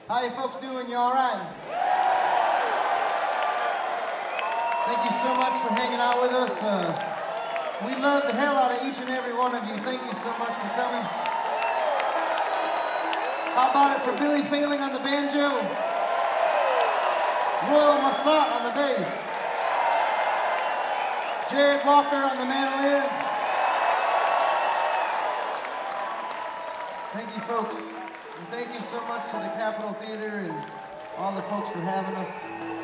How you folks doing? You all right? Thank you so much for hanging out with us. We love the hell out of each and every one of you. Thank you so much for coming. How about it for Billy Failing on the banjo? Royal Massat on the bass. Jared Walker on the mandolin. Thank you, folks. And thank you so much to the Capitol Theater and all the folks for having us.